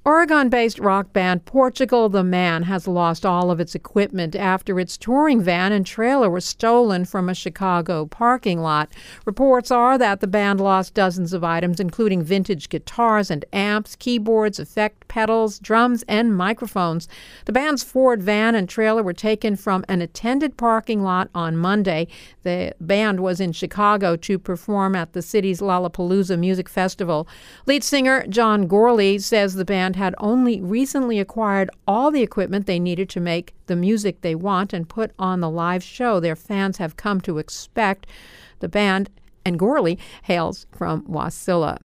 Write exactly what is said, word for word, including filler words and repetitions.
Oregon-based rock band Portugal the Man has lost all of its equipment after its touring van and trailer were stolen from a Chicago parking lot. Reports are that the band lost dozens of items, including vintage guitars and amps, keyboards, effect pedals, drums, and microphones. The band's Ford van and trailer were taken from an attended parking lot on Monday. The band was in Chicago to perform at the city's Lollapalooza Music Festival. Lead singer John Gorley says the band had only recently acquired all the equipment they needed to make the music they want and put on the live show their fans have come to expect. The band, and Gorley, hails from Wasilla.